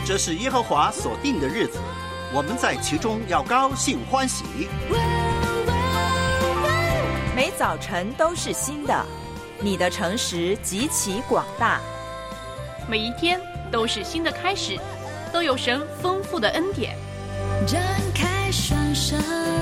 这是耶和华所定的日子，我们在其中要高兴欢喜。 每早晨都是新的，你的诚实极其广大。 每一天都是新的开始，都有神丰富的恩典。 展开双手，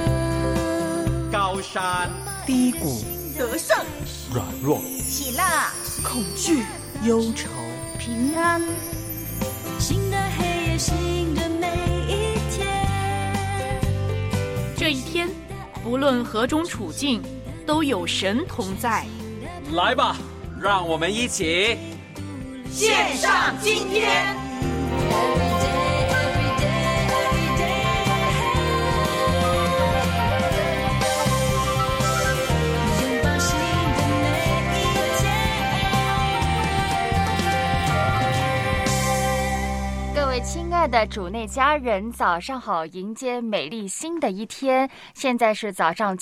高山低谷， 得胜软弱， 喜乐恐惧忧愁， 平安。 新的黑夜，新的每一天。 这一天，不论何种处境，都有神同在。 来吧，让我们一起献上今天。 各位亲爱的主内家人，早上好！迎接美丽新的一天。现在是早上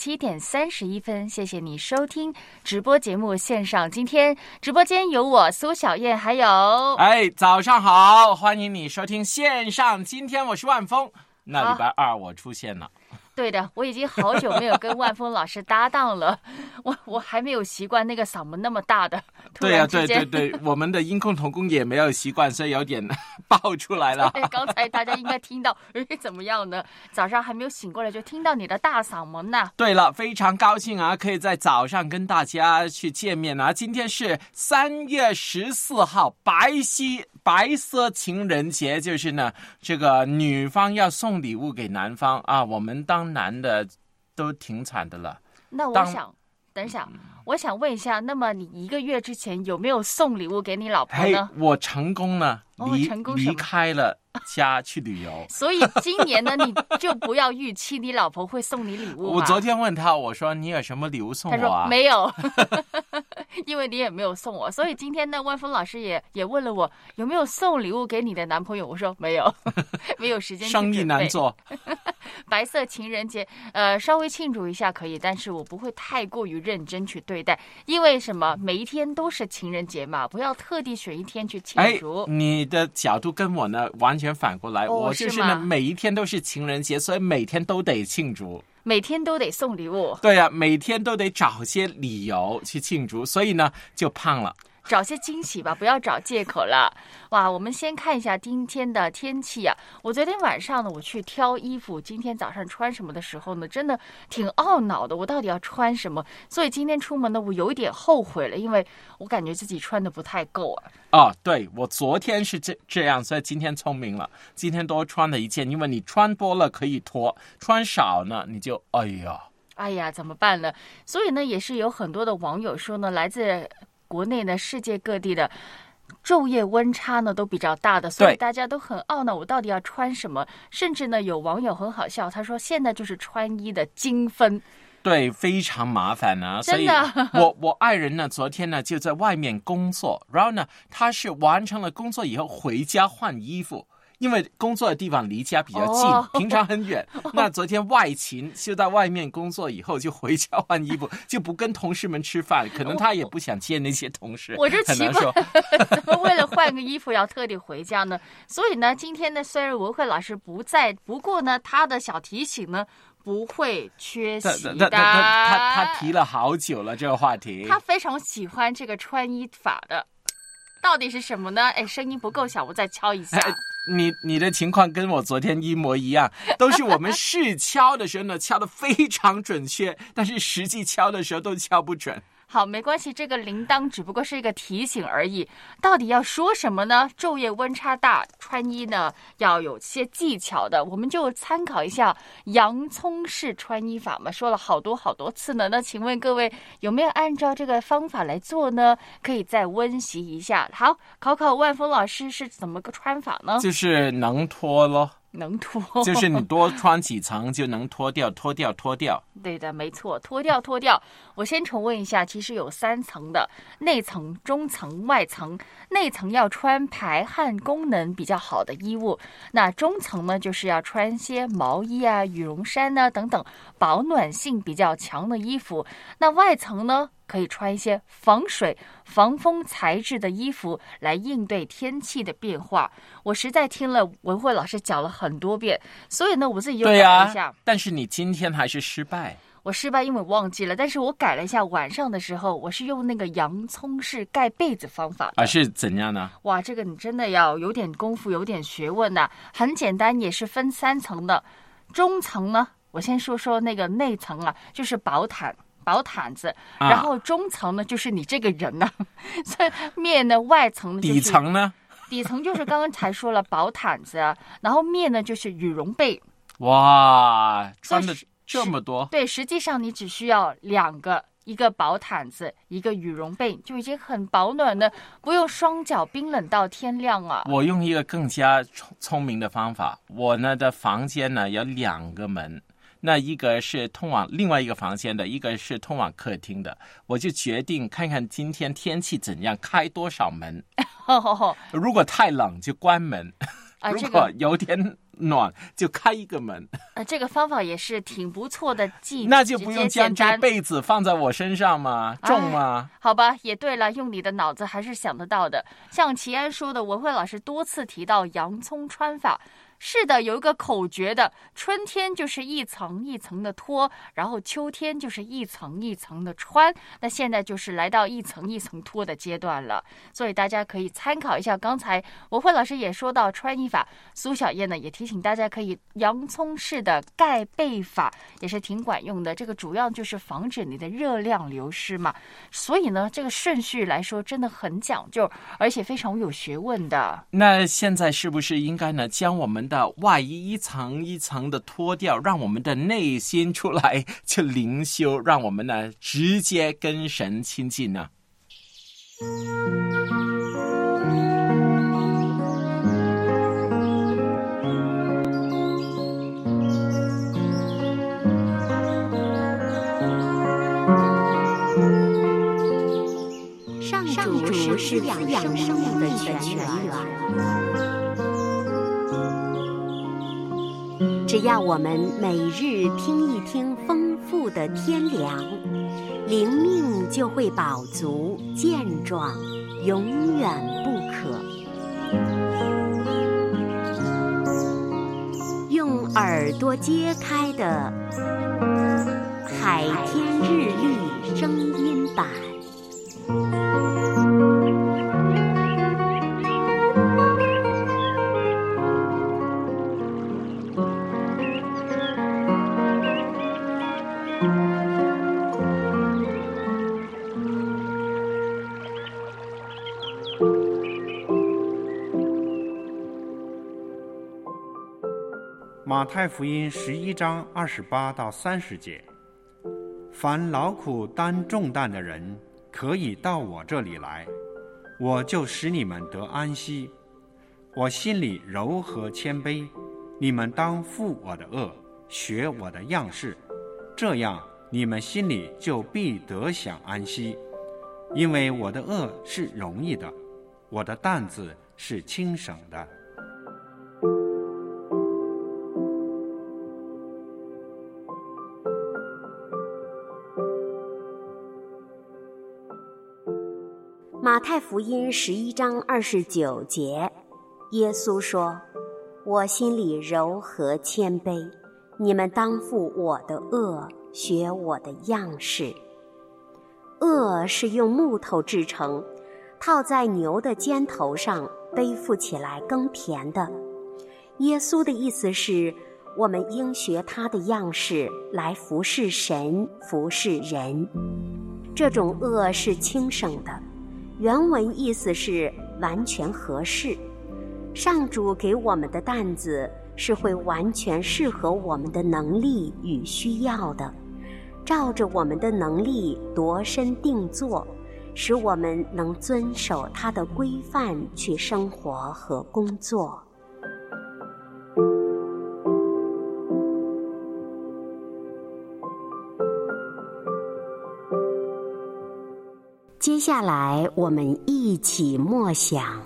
7:31，谢谢你收听直播节目线上。今天直播间有我苏小燕，还有早上好，欢迎你收听线上。今天我是万峰，那礼拜二我出现了。 对的，我已经好久没有跟万峰老师搭档了，我还没有习惯那个嗓门那么大的。 对呀，对，我们的音控同工也没有习惯，所以有点爆出来了。 刚才大家应该听到，怎么样呢？早上还没有醒过来就听到你的大嗓门呐。 对了，非常高兴啊，可以在早上跟大家去见面啊。今天是3月14号，白色情人节，就是呢，这个女方要送礼物给男方啊。我们当男的都挺惨的了。 那我想，等一下，我想问一下，那么你1个月之前有没有送礼物给你老婆呢？ 我成功了，离开了家去旅游。 所以今年呢，你就不要预期你老婆会送你礼物。 我昨天问他，我说你有什么礼物送我啊？ 他说没有。因为你也没有送我，所以今天呢，万峰老师也问了我有没有送礼物给你的男朋友，我说没有，没有时间去准备。 生意难做。 白色情人节，稍微庆祝一下可以，但是我不会太过于认真去对待，因为什么？每一天都是情人节嘛，不要特地选一天去庆祝。 你的角度跟我呢完全反过来，我就是呢每一天都是情人节，所以每天都得庆祝。 每天都得送礼物。 对呀，每天都得找些理由去庆祝，所以呢就胖了。 找些惊喜吧，不要找借口了。哇，我们先看一下今天的天气啊。我昨天晚上呢，我去挑衣服，今天早上穿什么的时候呢，真的挺懊恼的，我到底要穿什么？所以今天出门呢，我有一点后悔了，因为我感觉自己穿的不太够啊。 对，我昨天是这样，所以今天聪明了，今天多穿了一件，因为你穿多了可以脱，穿少呢你就哎呀怎么办呢？所以呢，也是有很多的网友说呢，来自国内呢，世界各地的昼夜温差呢都比较大的，所以大家都很懊恼，我到底要穿什么？甚至呢，有网友很好笑，他说现在就是穿衣的精分。 对，非常麻烦啊。 真的。 所以我爱人呢，昨天呢就在外面工作，然后呢，他是完成了工作以后回家换衣服。因为工作的地方离家比较近，平常很远。那昨天外勤就在外面工作以后就回家换衣服，就不跟同事们吃饭，可能他也不想见那些同事。 我就奇怪，怎么为了换个衣服要特地回家呢？所以呢，今天呢，虽然文慧老师不在，不过呢，他的小提醒呢不会缺席的。 他提了好久了这个话题， 他非常喜欢这个穿衣法的。到底是什么呢？声音不够小，我再敲一下。 你的情况跟我昨天一模一样，都是我们试敲的时候呢，敲得非常准确，但是实际敲的时候都敲不准。 好，没关系，这个铃铛只不过是一个提醒而已。到底要说什么呢？昼夜温差大，穿衣呢要有些技巧的，我们就参考一下洋葱式穿衣法嘛。说了好多次呢，那请问各位有没有按照这个方法来做呢？可以再温习一下。好，考万峰老师是怎么个穿法呢？ 就是能脱咯。 能脱， 就是你多穿几层就能脱掉。 对的，没错，脱掉。我先重温一下，其实有3层的，内层、中层、外层。内层要穿排汗功能比较好的衣物，那中层呢，就是要穿些毛衣啊、羽绒衫啊等等保暖性比较强的衣服。那外层呢， 可以穿一些防水、防风材质的衣服来应对天气的变化。我实在听了文慧老师讲了很多遍，所以呢，我自己又改了一下。 但是你今天还是失败。 我失败，因为我忘记了，但是我改了一下。晚上的时候，我是用那个洋葱式盖被子方法是怎样呢？ 哇，这个你真的要有点功夫，有点学问的。很简单，也是分3层的。中层呢，我先说说那个内层啊，就是薄毯子，然后中层呢就是你这个人呢，所以面呢外层呢、就是、 底层呢？ 底层就是刚刚才说了薄毯子，然后面呢就是羽绒被。 哇，穿的这么多。 对，实际上你只需要2个，一个薄毯子，一个羽绒被，就已经很保暖的，不用双脚冰冷到天亮啊。 我用一个更加聪明的方法，我呢的房间呢有2个门，那一个是通往另外一个房间的，一个是通往客厅的，我就决定看看今天天气怎样，开多少门。如果太冷就关门，如果有点暖就开一个门。 这个方法也是挺不错的技巧， 那就不用将这被子放在我身上吗？重吗？ 好吧，也对了，用你的脑子还是想得到的。像齐安说的，文慧老师多次提到洋葱穿法。是的，有一个口诀的，春天就是一层一层的脱，然后秋天就是一层一层的穿，那现在就是来到一层一层脱的阶段了。所以大家可以参考一下，刚才文慧老师也说到穿衣法，苏小燕呢也提醒大家可以洋葱式的盖被法，也是挺管用的。这个主要就是防止你的热量流失嘛。所以呢，这个顺序来说真的很讲究，而且非常有学问的。 那现在是不是应该呢将我们的外衣一层一层的脱掉，让我们的内心出来去灵修，让我们呢直接跟神亲近呢？ 上主是滋养生命的泉源。只要我们每日听一听丰富的天粮，灵命就会饱足健壮，永远不渴。用耳朵揭开的海天日历声音版。 马太福音11章28到30节，凡劳苦担重担的人，可以到我这里来，我就使你们得安息。我心里柔和谦卑，你们当负我的轭，学我的样式，这样你们心里就必得享安息。因为我的轭是容易的，我的担子是轻省的。 马太福音11章29节，耶稣说：我心里柔和谦卑，你们当负我的轭，学我的样式。轭是用木头制成，套在牛的肩头上，背负起来耕田的。耶稣的意思是，我们应学他的样式来服侍神，服侍人。这种轭是轻省的，原文意思是完全合适。上主给我们的担子是会完全适合我们的能力与需要的，照着我们的能力度身定做，使我们能遵守他的规范去生活和工作。接下来我们一起默想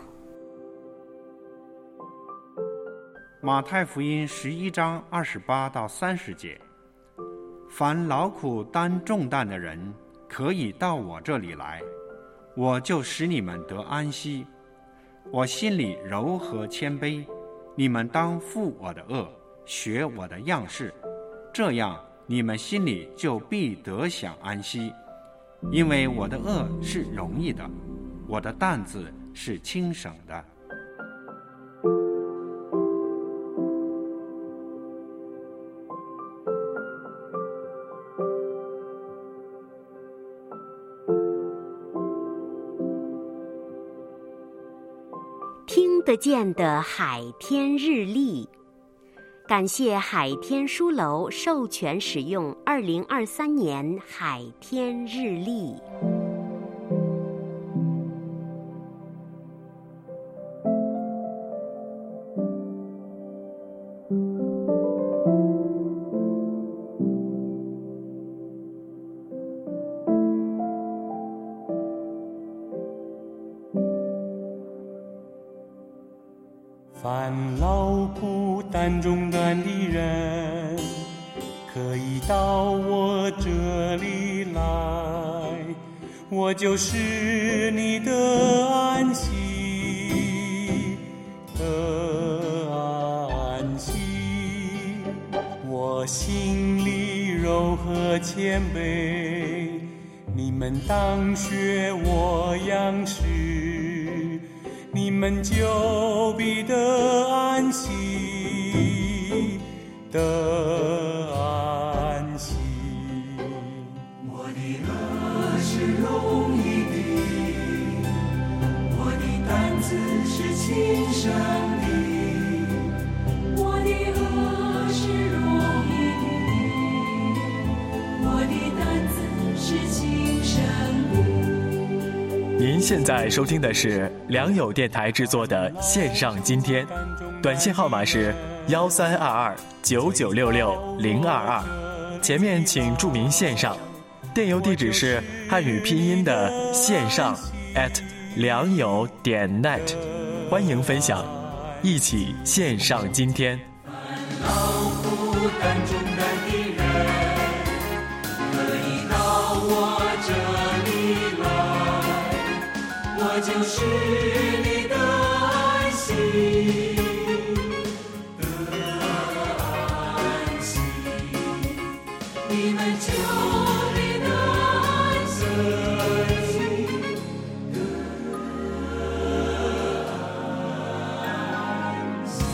马太福音11章28到30节，凡劳苦担重担的人， 可以到我这里来，我就使你们得安息。我心里柔和谦卑，你们当负我的恶，学我的样式，这样你们心里就必得享安息。因为我的恶是容易的，我的担子是轻省的。 听得见的海天日历，感谢海天书楼授权使用2023年海天日历。 凡劳苦担重担的人，可以到我这里来，我就是你的安息，的安息。我心里柔和谦卑，你们当学我样式，你们就必得安息，得安息。 我的恶是容易的，我的担子是轻省的。我的恶是容易的，我的担子是轻省的。 您现在收听的是良友电台制作的线上今天，短信号码是132299660022，前面请注明线上，电邮地址是汉语拼音的线上良友.net， 欢迎分享，一起线上今天。 劳苦担重担的人，可以到我这里来，我就是你的安息，的安息。你们就必得安息，的安息。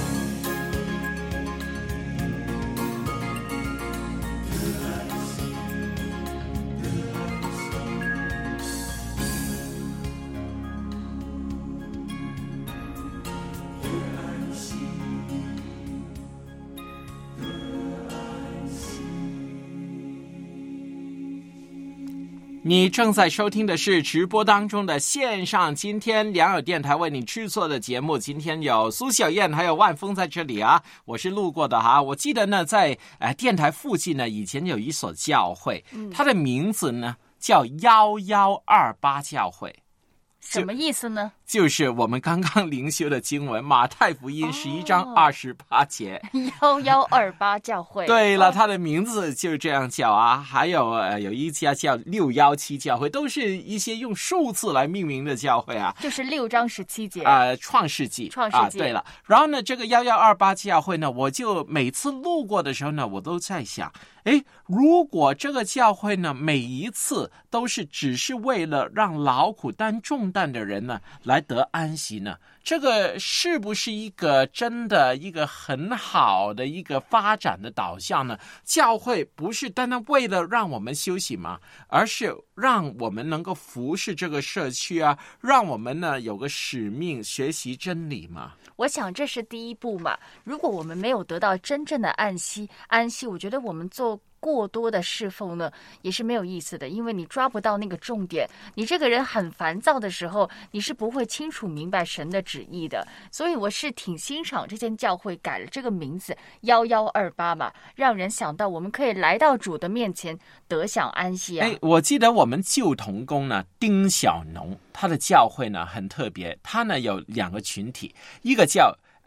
你正在收听的是直播当中的线上今天良友电台为你制作的节目。今天有苏小燕还有万峰在这里啊，我是路过的哈。我记得呢，在电台附近呢，以前有一所教会，它的名字呢叫1128教会。 什么意思呢？ 就是我们刚刚灵修的经文马太福音11章28节 1128教会。 对了，它的名字就这样叫啊。还有一家叫617教会，都是一些用数字来命名的教会啊。 就是6章17节创世纪对了。然后呢，这个1128教会呢，我就每次路过的时候呢，我都在想，如果这个教会呢，每一次都是只是为了让劳苦担重担的人呢来得安息呢，这个是不是一个真的一个很好的一个发展的导向呢？教会不是单单为了让我们休息吗？而是让我们能够服侍这个社区啊，让我们呢有个使命，学习真理嘛。 我想这是第一步嘛。如果我们没有得到真正的安息，我觉得我们做过多的侍奉呢也是没有意思的，因为你抓不到那个重点，你这个人很烦躁的时候，你是不会清楚明白神的旨意的。所以我是挺欣赏这间教会改了这个名字1128嘛，让人想到我们可以来到主的面前得享安息啊。 我记得我们旧同工呢丁小农，他的教会呢很特别，他呢有2个群体，一个叫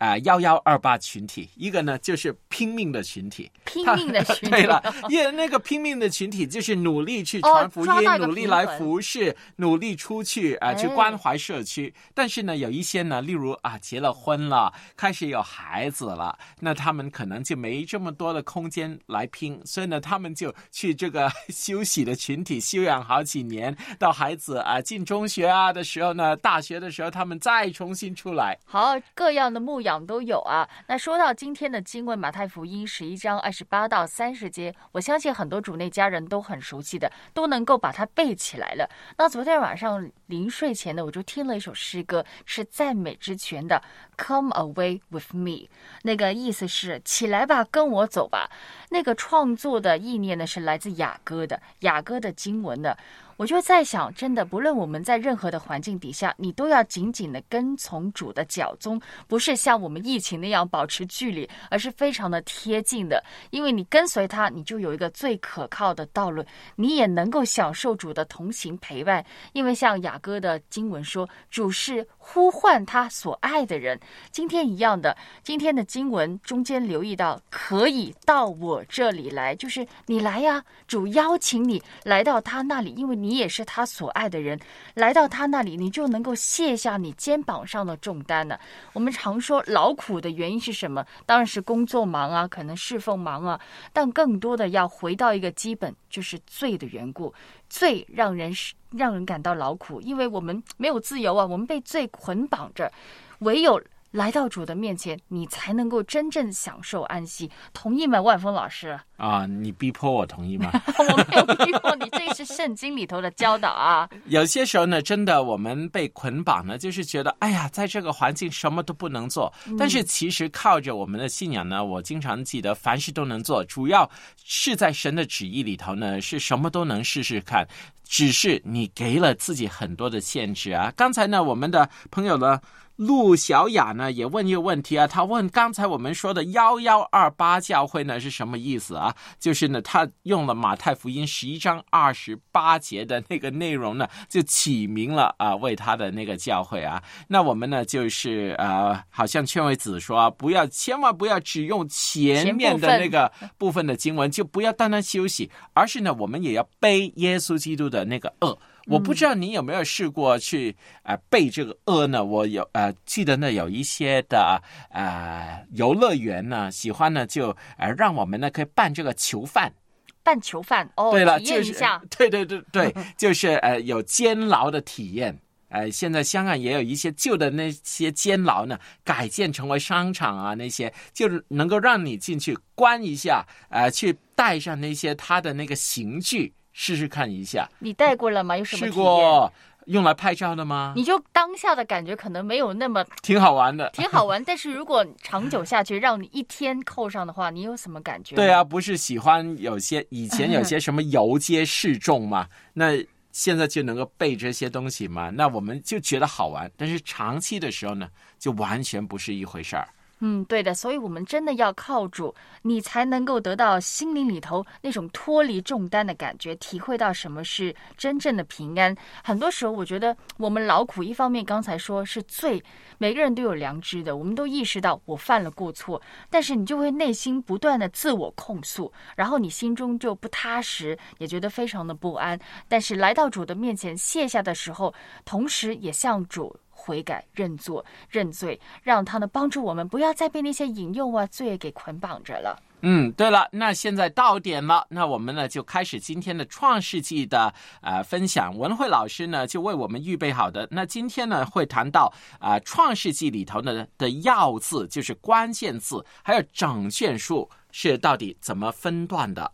1128群体，一个呢就是拼命的群体。 拼命的群体， 对了，因为那个拼命的群体就是努力去传福音，努力来服侍，努力出去去关怀社区。但是呢，有一些呢，例如结了婚了，开始有孩子了，那他们可能就没这么多的空间来拼，所以呢，他们就去这个休息的群体休养好几年，到孩子进中学的时候呢，大学的时候，他们再重新出来。 好，各样的牧养都有啊。那说到今天的经文，马太福音11章28到30节，我相信很多主内家人都很熟悉的，都能够把它背起来了。那昨天晚上临睡前呢，我就听了一首诗歌，是赞美之泉的 Come Away With Me， 那个意思是起来吧，跟我走吧。那个创作的意念呢，是来自雅歌的经文的。我就在想，真的，不论我们在任何的环境底下，你都要紧紧的跟从主的脚踪，不是像我们疫情那样保持距离，而是非常的贴近的。因为你跟随他，你就有一个最可靠的道路，你也能够享受主的同行陪伴。因为像雅歌的经文说，主是呼唤他所爱的人。今天一样的，今天的经文中间留意到，可以到我这里来，就是你来呀，主邀请你来到他那里，因为你也是他所爱的人，来到他那里，你就能够卸下你肩膀上的重担了。我们常说劳苦的原因是什么？当然是工作忙可能侍奉忙但更多的要回到一个基本，就是罪的缘故。罪让人感到劳苦，因为我们没有自由我们被罪捆绑着，唯有来到主的面前，你才能够真正享受安息。同意吗，万峰老师？ 你逼迫我同意吗？ 我没有逼迫你，这是圣经里头的教导有些时候呢，真的我们被捆绑呢，就是觉得在这个环境什么都不能做。但是其实靠着我们的信仰呢，我经常记得凡事都能做，主要是在神的旨意里头呢，是什么都能试试看。只是你给了自己很多的限制刚才呢，我们的朋友呢，陆小雅呢也问一个问题他问刚才我们说的1128教会呢是什么意思就是呢，他用了马太福音11章28节的那个内容呢，就起名了为他的那个教会那我们呢就是好像劝慰子说千万不要只用前面的那个部分的经文，就不要单单休息，而是呢，我们也要背耶稣基督的那个恶。我不知道你有没有试过去背这个恶呢？我有记得呢，有一些的游乐园呢，喜欢呢就让我们呢可以办这个囚犯。 办囚犯对了， 体验一下。 对，就是有监牢的体验。现在香港也有一些旧的那些监牢呢，改建成为商场那些就能够让你进去关一下，去带上那些他的那个刑具。试试看一下， 你带过了吗？有什么体验？ 试过，用来拍照的吗？ 你就当下的感觉可能没有那么挺好玩的， 挺好玩。但是如果长久下去，让你一天扣上的话，你有什么感觉？ 对不是喜欢以前有些什么游街示众嘛，那现在就能够背这些东西嘛，那我们就觉得好玩。但是长期的时候呢，就完全不是一回事儿。 对的，所以我们真的要靠主，你才能够得到心灵里头那种脱离重担的感觉，体会到什么是真正的平安。很多时候我觉得我们劳苦，一方面刚才说是罪，每个人都有良知的，我们都意识到我犯了过错，但是你就会内心不断的自我控诉，然后你心中就不踏实，也觉得非常的不安。但是来到主的面前卸下的时候，同时也向主悔改认罪，让他呢帮助我们不要再被那些引诱罪给捆绑着了。 对了，那现在到点了，那我们呢就开始今天的创世纪的分享。文慧老师呢就为我们预备好的。那今天呢会谈到创世纪里头呢的要字，就是关键字，还有整卷书是到底怎么分段的。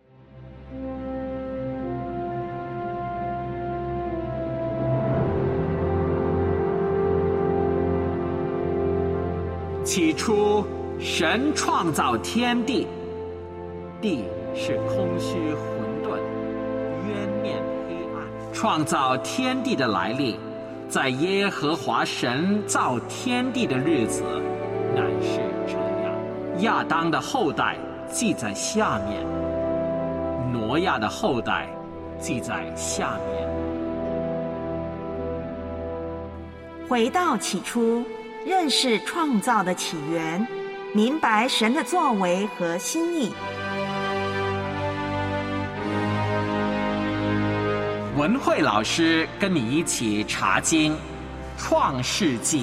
起初神创造天地，地是空虚混沌，渊面黑暗。创造天地的来历，在耶和华神造天地的日子，乃是这样。亚当的后代记在下面，挪亚的后代记在下面。 回到起初， 认识创造的起源，明白神的作为和心意。 文慧老师跟你一起查经《创世纪》。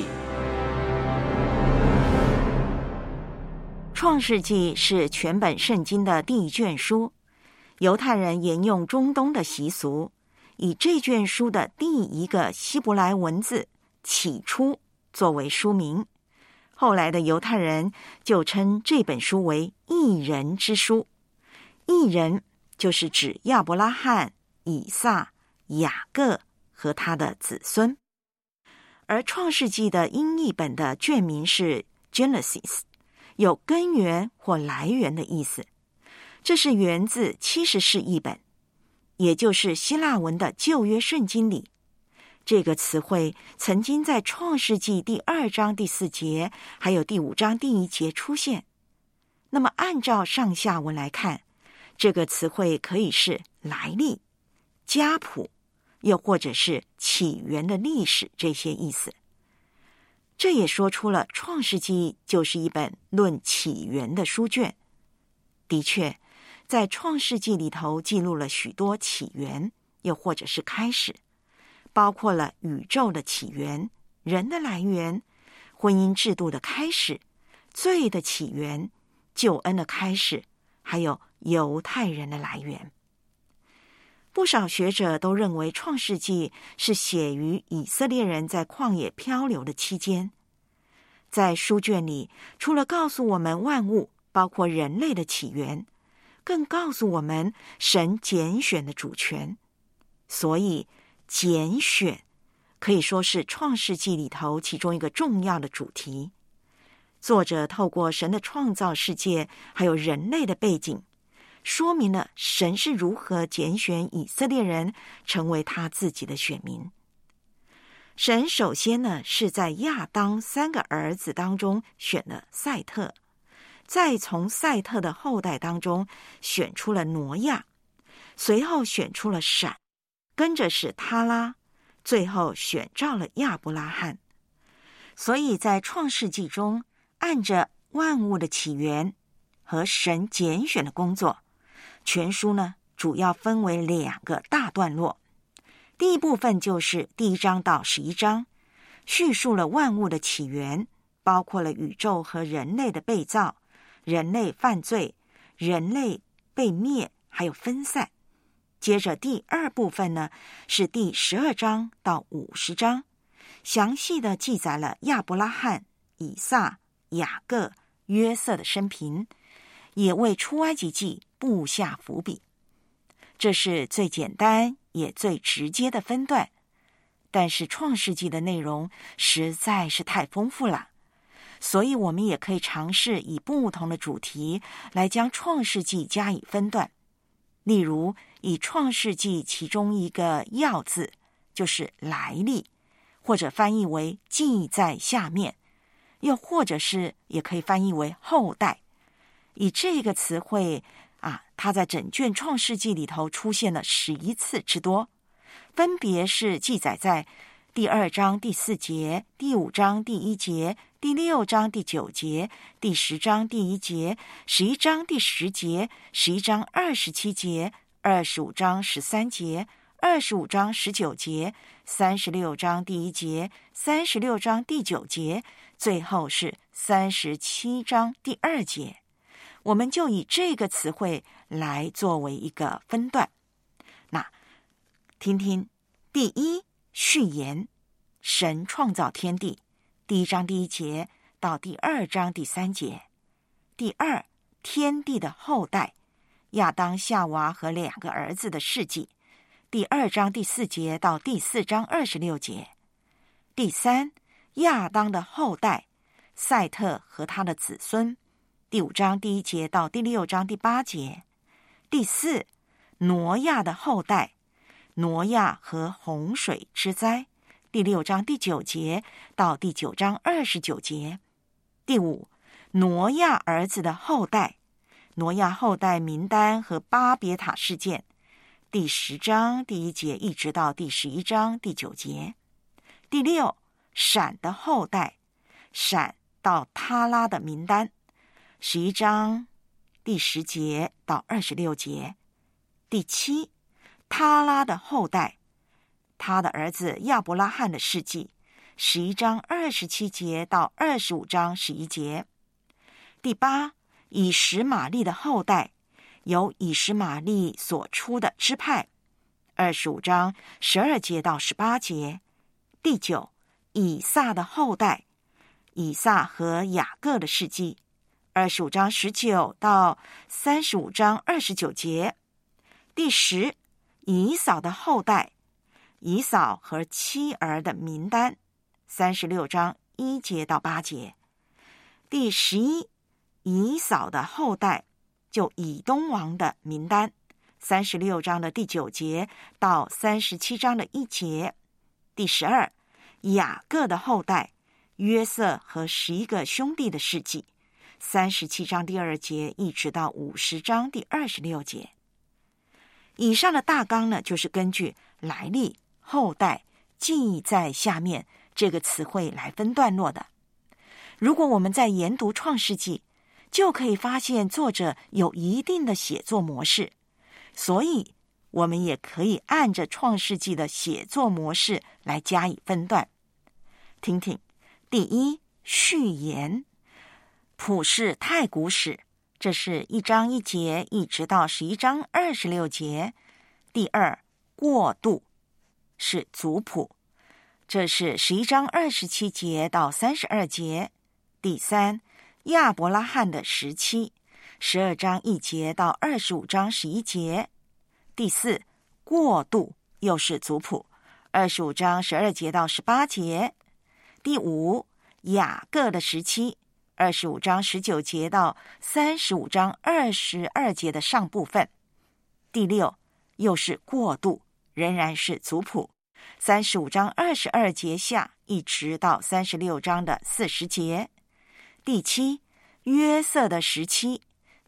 创世纪是全本圣经的第一卷书，犹太人沿用中东的习俗，以这卷书的第一个希伯来文字起初作为书名。后来的犹太人就称这本书为一人之书。一人就是指亚伯拉罕、以撒、雅各和他的子孙。而创世纪的英译本的卷名是 Genesis， 有根源或来源的意思。这是源自70世译本，也就是希腊文的旧约圣经里。这个词汇曾经在创世纪第2章第4节还有第5章第1节出现。那么按照上下文来看，这个词汇可以是来历、家谱，又或者是起源的历史这些意思。这也说出了创世纪就是一本论起源的书卷。的确，在创世纪里头记录了许多起源，又或者是开始，包括了宇宙的起源、人的来源、婚姻制度的开始、罪的起源、救恩的开始，还有犹太人的来源。不少学者都认为创世纪是写于以色列人在旷野漂流的期间。在书卷里，除了告诉我们万物包括人类的起源，更告诉我们神拣选的主权。所以拣选可以说是创世纪里头其中一个重要的主题。作者透过神的创造世界还有人类的背景，说明了神是如何拣选以色列人成为他自己的选民。神首先呢，是在亚当3个儿子当中选了赛特，再从赛特的后代当中选出了挪亚，随后选出了闪，跟着是他拉，最后选召了亚伯拉罕。所以在创世纪中，按着万物的起源和神拣选的工作，全书呢主要分为2个大段落。第一部分就是第1章到11章，叙述了万物的起源，包括了宇宙和人类的被造、人类犯罪、人类被灭还有分散。接着第2部分呢，是第12章到50章，详细的记载了亚伯拉罕、以撒、雅各、约瑟的生平，也为出埃及记布下伏笔。这是最简单也最直接的分段，但是创世纪的内容实在是太丰富了，所以我们也可以尝试以不同的主题来将创世纪加以分段。例如以创世纪其中一个要字，就是来历，或者翻译为记在下面，又或者是也可以翻译为后代。以这个词汇它在整卷创世纪里头出现了11次之多，分别是记载在第2章第4节、第5章第1节、第6章第9节、第10章第1节、11章第10节、11章27节、25章13节、25章19节、36章第1节、36章第9节，最后是37章第2节。我们就以这个词汇来作为一个分段。那听听第1，序言，神创造天地，第1章第1节到第2章第3节。第2，天地的后代，亚当夏娃和2个儿子的事迹，第2章第4节到第4章26节。第3，亚当的后代，赛特和他的子孙，第5章第1节到第6章第8节。第4，挪亚的后代，挪亚和洪水之灾，第6章第9节到第9章29节。第5，挪亚儿子的后代，挪亚后代名单和巴别塔事件，第10章第1节一直到第11章第9节。第6，闪的后代， 闪到他拉的名单，11章第10节到26节。第7，他拉的后代，他的儿子亚伯拉罕的事迹，11章27节到25章11节。第8，以实玛利的后代，由以实玛利所出的支派，25章12节到18节。第9，以撒的后代，以撒和雅各的事迹，25章19到35章29节。第10，以扫的后代，以扫和妻儿的名单，36章1节到8节。第11，以扫的后代，就以东王的名单，36章的第9节到37章的1节。第12，雅各的后代，约瑟和11个兄弟的事迹，37章第2节一直到50章第26节。以上的大纲呢，就是根据来历、后代、记在下面这个词汇来分段落的。如果我们在研读创世纪，就可以发现作者有一定的写作模式，所以我们也可以按着创世纪的写作模式来加以分段。听听，第1，序言，普世太古史，这是1章1节一直到11章26节。第2，过渡，是族谱，这是11章27节到32节。第3，亚伯拉罕的时期，12章1节到25章11节。第4，过渡，又是族谱，25章12节到18节。第5，雅各的时期，25章19节到35章22节的上部分。第6，又是过渡，仍然是族谱，35章22节下一直到36章的40节。第7，约瑟的时期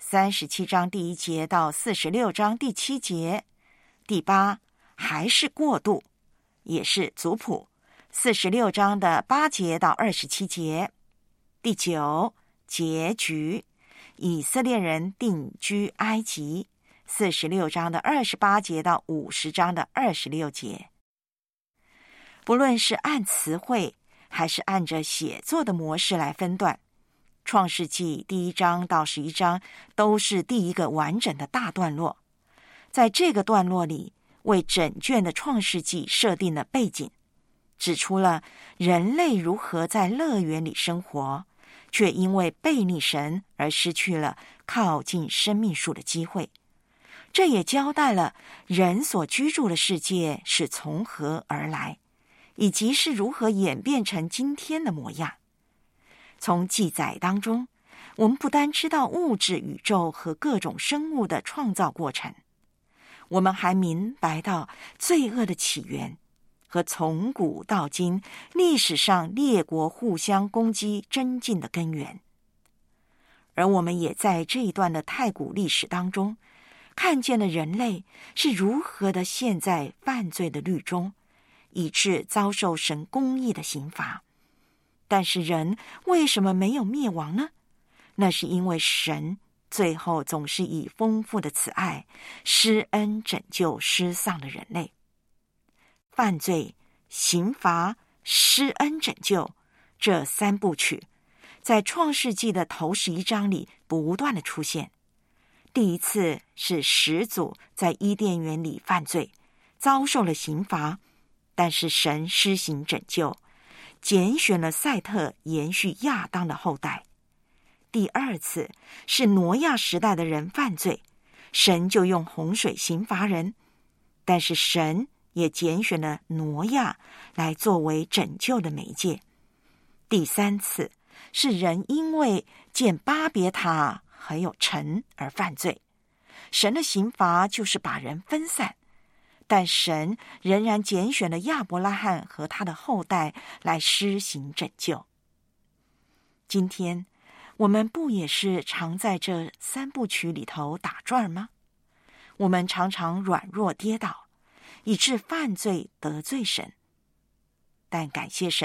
，37章第1节到46章第7节。第8，还是过渡，也是族谱，46章的8节到27节。第9，结局，以色列人定居埃及，46章的28节到50章的26节。不论是按词汇还是按着写作的模式来分段，创世纪第1章到11章都是第一个完整的大段落。在这个段落里，为整卷的创世纪设定了背景，指出了人类如何在乐园里生活，却因为背逆神而失去了靠近生命树的机会。这也交代了人所居住的世界是从何而来，以及是如何演变成今天的模样。从记载当中，我们不单知道物质宇宙和各种生物的创造过程，我们还明白到罪恶的起源和从古到今历史上列国互相攻击争竞的根源。而我们也在这一段的太古历史当中，看见了人类是如何的陷在犯罪的律中，以致遭受神公义的刑罚。但是人为什么没有灭亡呢？那是因为神最后总是以丰富的慈爱施恩拯救失丧的人类。犯罪、刑罚、施恩拯救这3部曲在创世纪的头11章里不断的出现。第一次是始祖在伊甸园里犯罪，遭受了刑罚，但是神施行拯救，拣选了赛特延续亚当的后代。第2次是挪亚时代的人犯罪，神就用洪水刑罚人，但是神也拣选了挪亚来作为拯救的媒介。第3次是人因为建巴别塔还有城而犯罪，神的刑罚就是把人分散，但神仍然拣选了亚伯拉罕和他的后代来施行拯救。今天我们不也是常在这3部曲里头打转吗？我们常常软弱跌倒，以致犯罪得罪神。但感谢神，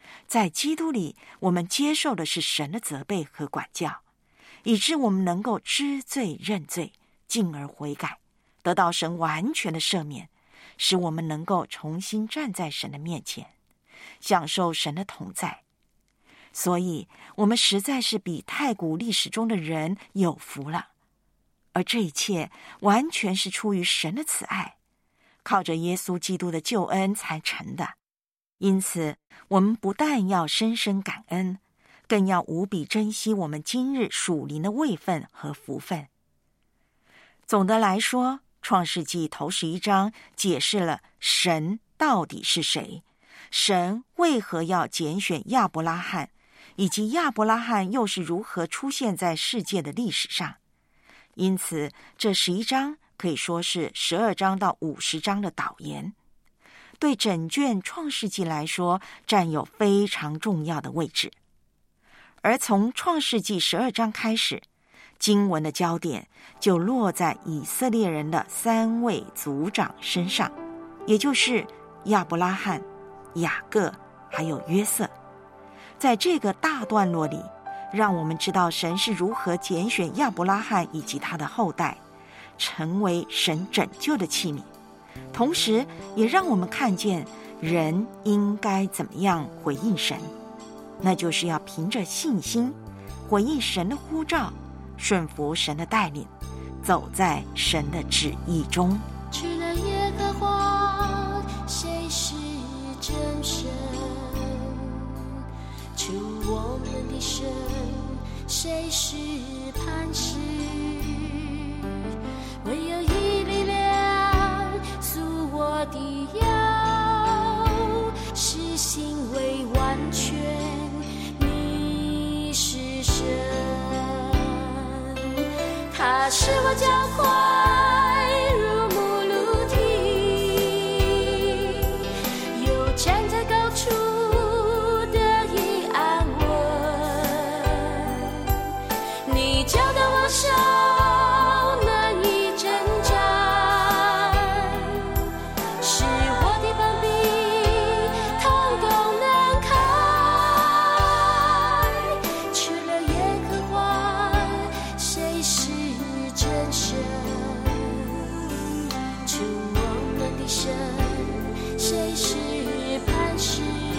在基督里，我们接受的是神的责备和管教，以致我们能够知罪认罪，进而悔改，得到神完全的赦免，使我们能够重新站在神的面前，享受神的同在。所以我们实在是比太古历史中的人有福了。而这一切完全是出于神的慈爱，靠着耶稣基督的救恩才成的。因此，我们不但要深深感恩，更要无比珍惜我们今日属灵的位分和福分。总的来说，创世纪头11章解释了神到底是谁，神为何要拣选亚伯拉罕，以及亚伯拉罕又是如何出现在世界的历史上。因此，这11章可以说是12章到50章的导言，对整卷创世纪来说占有非常重要的位置。而从创世纪12章开始，经文的焦点就落在以色列人的3位族长身上，也就是亚伯拉罕、雅各还有约瑟。在这个大段落里，让我们知道神是如何拣选亚伯拉罕以及他的后代，成为神拯救的器皿，同时也让我们看见人应该怎么样回应神，那就是要凭着信心回应神的呼召，顺服神的带领，走在神的旨意中。 除了耶和华，谁是真神？除我们的神，谁是磐石？唯有一力量塑我的腰，使行为完全，你是神。他使我脚快如母鹿蹄，又站在高处得以安稳。你教导我手难以挣扎，使我的膀臂通功能开。除了耶和华，谁是真神？除我们的神，谁是磐石？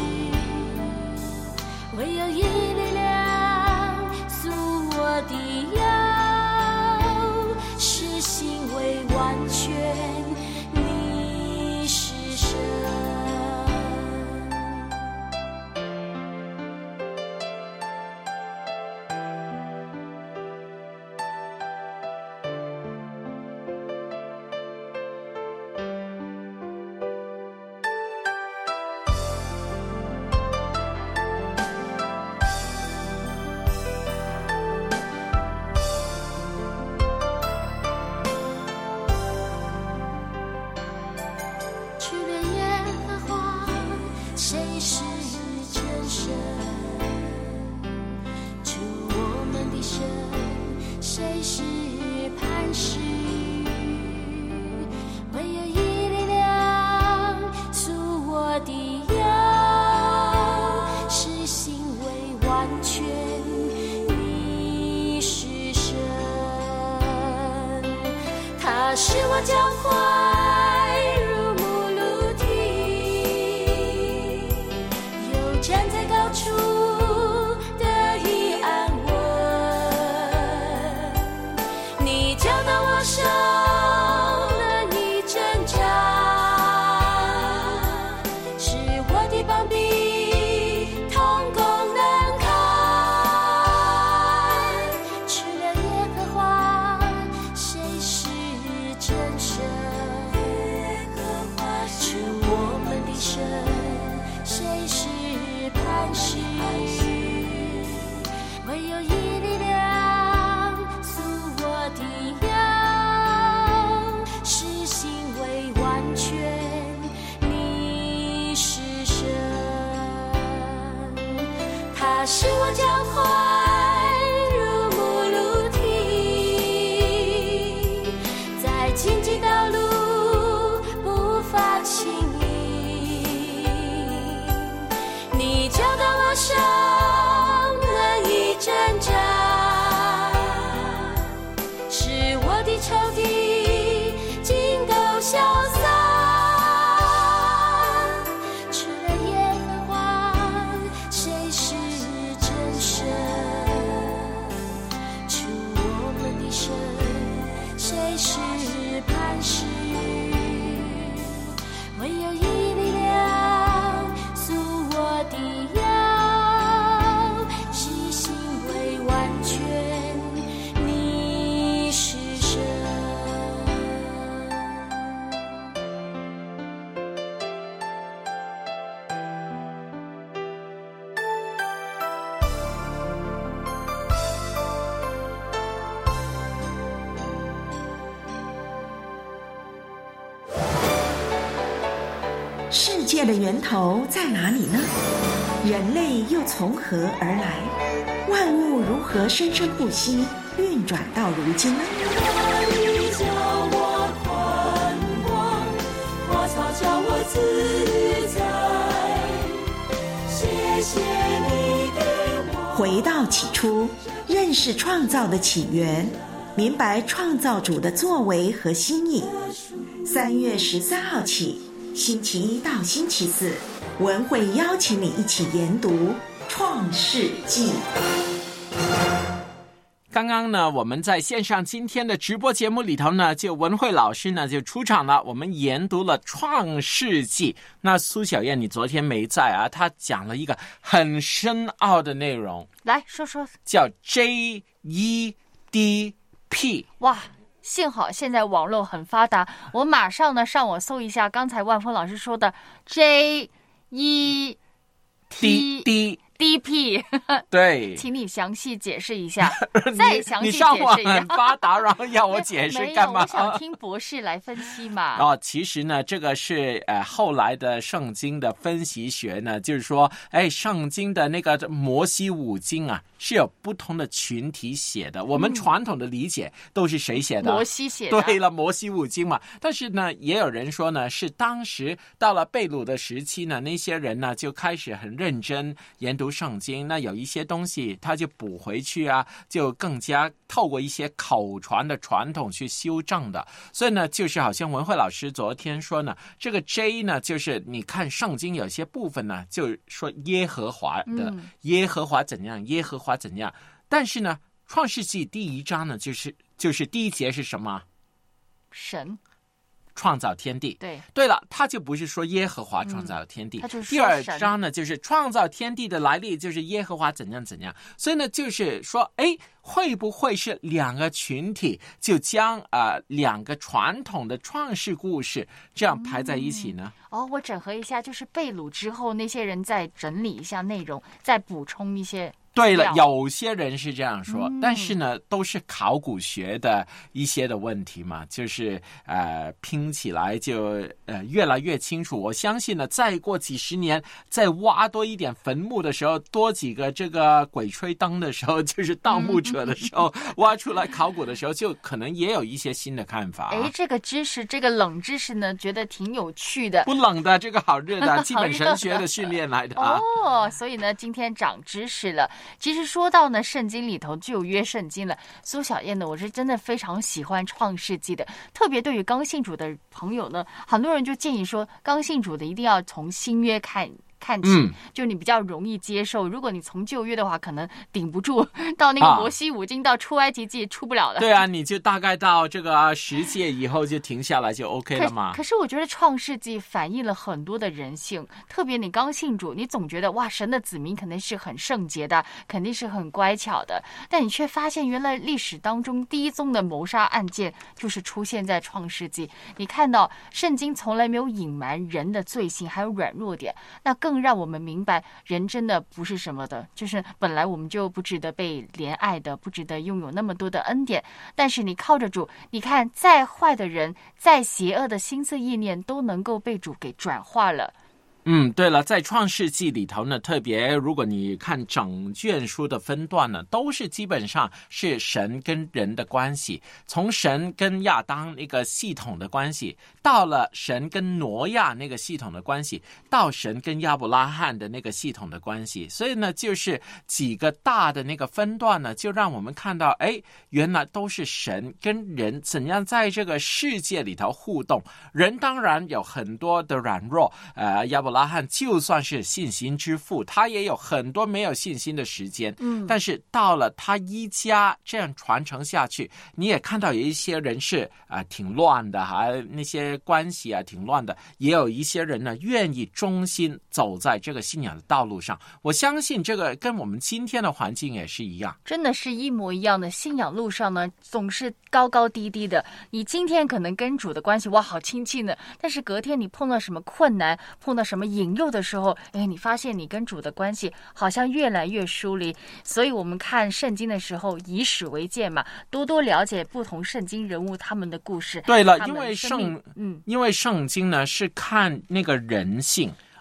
唯有一力量塑我的腰，使行为完全，你是神。除了耶和华，谁是真神？除我们的神，谁是磐石？唯有一力量塑我的腰，使行为完全，你是神。他使我脚快如母鹿蹄，又站在高处得以安稳。你教导我手难以挣扎，使我的膀臂通功能开。除了耶和华，谁是真神？ 界的源头在哪里呢？人类又从何而来？万物如何生生不息，运转到如今呢？ 你叫我宽广，花草叫我自在。谢谢你给我。 回到起初，认识创造的起源，明白创造主的作为和心意。3月13号起，星期一到星期四，文会邀请你一起研读《创世纪》。 刚刚呢，我们在线上今天的直播节目里头呢，就文慧老师呢就出场了，我们研读了《创世纪》。那苏小燕，你昨天没在啊？她讲了一个很深奥的内容， 来说说， 叫 JEDP。 哇！幸好现在网络很发达，我马上呢上网搜一下刚才万峰老师说的 JEDP。 对， 请你详细解释一下，再详细解释一下。 你上网很发达，然后要我解释干嘛？ 没有，我想听博士来分析嘛。 其实呢，这个是后来的圣经的分析学呢，就是说，圣经的那个摩西五经啊，是有不同的群体写的。我们传统的理解都是谁写的？ 摩西写的。 对了，摩西五经嘛。但是呢，也有人说呢，是当时到了被掳的时期呢，那些人呢就开始很认真研读圣经，那有一些东西他就补回去啊，就更加透过一些口传的传统去修正的。所以呢，就是好像文慧老师昨天说呢，这个 J 呢，就是你看圣经有些部分呢，就说耶和华的，耶和华怎样，耶和华怎样。但是呢，创世纪第1章呢，就是第1节是什么？ 神创造天地。 对了，他就不是说耶和华创造天地， 他就是第2章呢，就是创造天地的来历，就是耶和华怎样怎样。所以呢，就是说，会不会是2个群体就将2个传统的创世故事这样排在一起呢？ 我整合一下，就是被掳之后，那些人再整理一下内容，再补充一些。 对了，有些人是这样说，但是呢，都是考古学的一些的问题嘛，就是拼起来就越来越清楚。我相信呢，再过几十年，再挖多一点坟墓的时候，多几个这个鬼吹灯的时候，就是盗墓者的时候，挖出来考古的时候，就可能也有一些新的看法。 这个知识，这个冷知识呢，觉得挺有趣的。 不冷的，这个好热的，基本神学的训练来的啊。 所以呢，今天长知识了。其实说到呢，圣经里头旧约圣经了。苏小燕呢，我是真的非常喜欢创世纪的，特别对于刚信主的朋友呢，很多人就建议说，刚信主的一定要从新约看起，就你比较容易接受。如果你从旧约的话，可能顶不住，到那个摩西五经到出埃及记出不了的。 对啊，你就大概到这个10届以后就停下来就 OK 了嘛。 可是我觉得创世纪反映了很多的人性，特别你刚信主，你总觉得哇，神的子民肯定是很圣洁的，肯定是很乖巧的，但你却发现原来历史当中第一宗的谋杀案件就是出现在创世纪。你看到圣经从来没有隐瞒人的罪行还有软弱点，那更让我们明白人真的不是什么的，就是本来我们就不值得被怜爱的，不值得拥有那么多的恩典，但是你靠着主，你看再坏的人，再邪恶的心思意念都能够被主给转化了。 对了，在创世纪里头呢，特别如果你看整卷书的分段呢，都是基本上是神跟人的关系，从神跟亚当那个系统的关系，到了神跟挪亚那个系统的关系，到神跟亚伯拉罕的那个系统的关系。所以呢，就是几个大的那个分段呢，就让我们看到，原来都是神跟人怎样在这个世界里头互动。人当然有很多的软弱，亚伯拉罕就算是信心之父，他也有很多没有信心的时间。但是到了他一家这样传承下去，你也看到有一些人是挺乱的，那些关系挺乱的，也有一些人呢愿意忠心走在这个信仰的道路上。我相信这个跟我们今天的环境也是一样， 真的是一模一样的。信仰路上呢，总是高高低低的。你今天可能跟主的关系哇好亲近的，但是隔天你碰到什么困难，碰到什么引诱的时候，你发现你跟主的关系好像越来越疏离。所以我们看圣经的时候以史为鉴嘛，多多了解不同圣经人物他们的故事。 对了，因为圣经呢是看那个人性，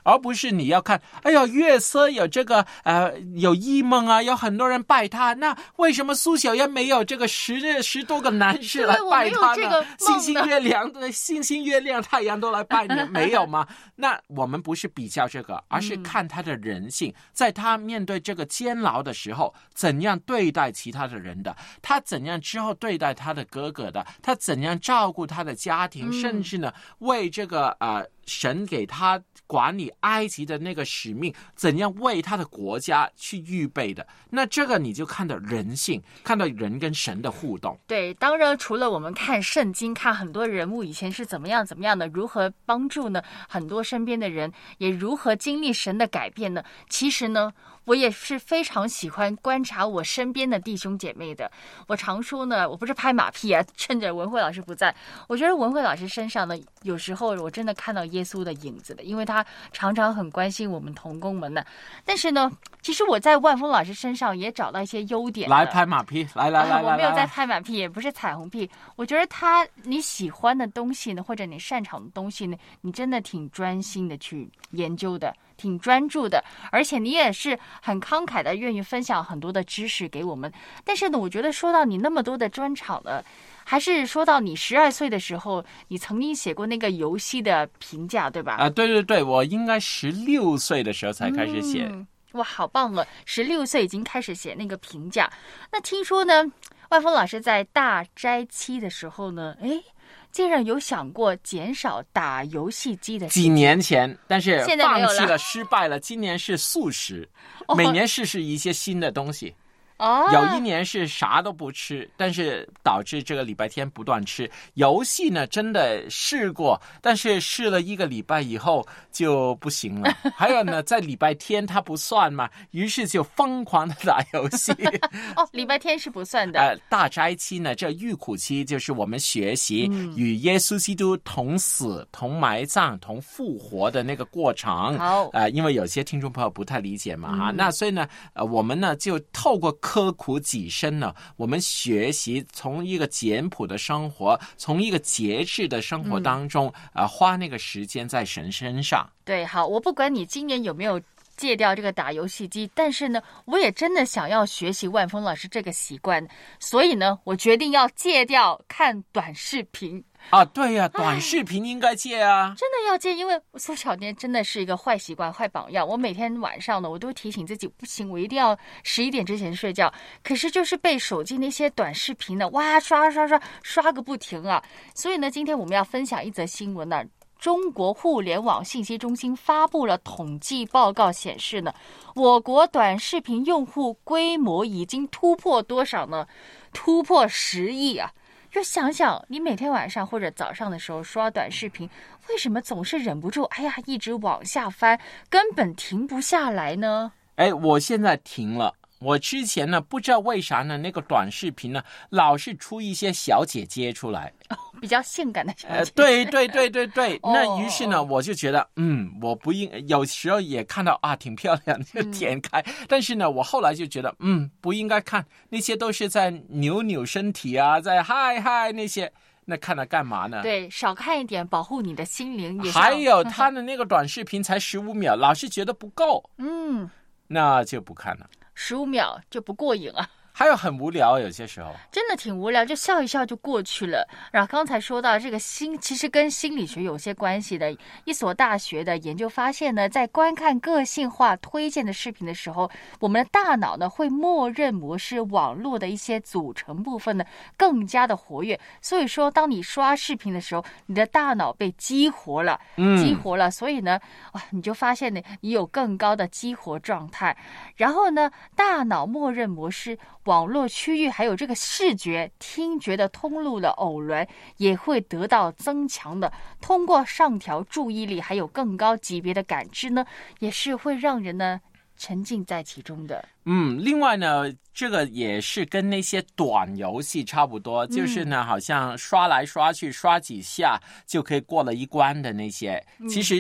而不是你要看，哎呦，月色有这个有异梦啊，有很多人拜他，那为什么苏小燕没有这个十多个男士来拜他呢？星星月亮太阳都来拜你，没有吗？那我们不是比较这个，而是看他的人性，在他面对这个监牢的时候，怎样对待其他的人的，他怎样之后对待他的哥哥的，他怎样照顾他的家庭，甚至呢为这个神给他管理埃及的那个使命，怎样为他的国家去预备的。那这个你就看到人性，看到人跟神的互动。 对，当然除了我们看圣经，看很多人物以前是怎么样的，如何帮助呢很多身边的人，也如何经历神的改变呢？其实呢，我也是非常喜欢观察我身边的弟兄姐妹的。我常说呢，我不是拍马屁啊，趁着文慧老师不在，我觉得文慧老师身上呢，有时候我真的看到耶稣的影子的，因为他常常很关心我们同工们呢。但是呢，其实我在万峰老师身上也找到一些优点。 来拍马屁，来， 我没有在拍马屁，也不是彩虹屁。我觉得你喜欢的东西呢，或者你擅长的东西呢，你真的挺专心的去研究的，挺专注的，而且你也是很慷慨的，愿意分享很多的知识给我们。但是呢，我觉得说到你那么多的专场呢，还是说到你12岁的时候，你曾经写过那个游戏的评价，对吧？ 对，我应该16岁的时候才开始写。 哇，好棒了！16岁已经开始写那个评价。那听说呢，万峰老师在大斋期的时候呢，竟然有想过减少打游戏机的时间。 几年前，但是放弃了， 失败了。今年是素食，每年试试一些新的东西。有一年是啥都不吃，但是导致这个礼拜天不断吃。游戏呢真的试过，但是试了1个礼拜以后就不行了。还有呢，在礼拜天它不算嘛，于是就疯狂的打游戏。 礼拜天是不算的。 大斋期呢，这预苦期就是我们学习与耶稣基督同死、同埋葬、同复活的那个过程。因为有些听众朋友不太理解嘛，那所以呢，我们呢就透过刻苦己身呢，我们学习从一个简朴的生活，从一个节制的生活当中，花那个时间在神身上。 对，好，我不管你今年有没有戒掉这个打游戏机，但是呢，我也真的想要学习万峰老师这个习惯，所以呢，我决定要戒掉看短视频。 对呀，短视频应该戒啊， 真的要戒，因为苏小年真的是一个坏习惯、坏榜样。我每天晚上呢，我都提醒自己，不行，我一定要11点之前睡觉。可是就是被手机那些短视频呢，哇，刷个不停啊！所以呢，今天我们要分享一则新闻呢。中国互联网信息中心发布了统计报告，显示呢，我国短视频用户规模已经突破多少呢？突破10亿啊！就想想你每天晚上或者早上的时候刷短视频，为什么总是忍不住一直往下翻，根本停不下来呢？ 我现在停了。我之前呢，不知道为啥呢，那个短视频呢，老是出一些小姐姐出来， 比较性感的小姐姐。 对。那于是呢，我就觉得，我不应，有时候也看到挺漂亮，就点开。但是呢，我后来就觉得，不应该看，那些都是在扭身体啊，在嗨那些。那看它干嘛呢？ 对，少看一点，保护你的心灵。 还有他的那个短视频才15秒，老是觉得不够，那就不看了。 15秒就不过瘾啊。 还有很无聊，有些时候真的挺无聊，就笑一笑就过去了。然后刚才说到这个其实跟心理学有些关系的。一所大学的研究发现呢，在观看个性化推荐的视频的时候，我们的大脑呢会默认模式网络的一些组成部分呢更加的活跃。所以说，当你刷视频的时候，你的大脑被激活了，所以呢，你就发现呢，你有更高的激活状态。然后呢，大脑默认模式。网络区域还有这个视觉、听觉的通路的偶然也会得到增强的。通过上调注意力，还有更高级别的感知呢，也是会让人呢沉浸在其中的。 另外呢，这个也是跟那些短游戏差不多，就是呢，好像刷来刷去，刷几下就可以过了一关的那些，其实